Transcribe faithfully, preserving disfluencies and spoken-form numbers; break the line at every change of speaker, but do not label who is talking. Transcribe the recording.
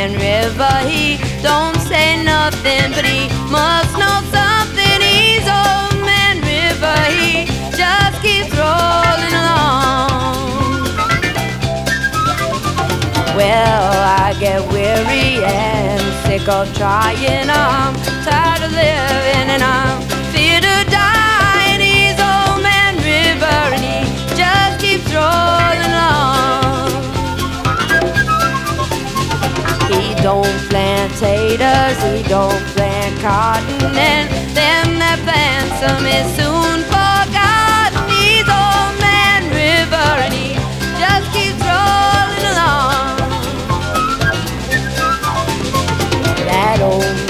man river. He don't say nothing, but he must know something. He's old man river. He just keeps rolling along. Well, I get weary and sick of trying. I'm tired of living and I'm fear to die. And he's old man river and he just keeps rolling along. He don't plant taters, he don't plant cotton, and them that plant some is soon forgotten. He's old man river and he just keeps rolling along. That old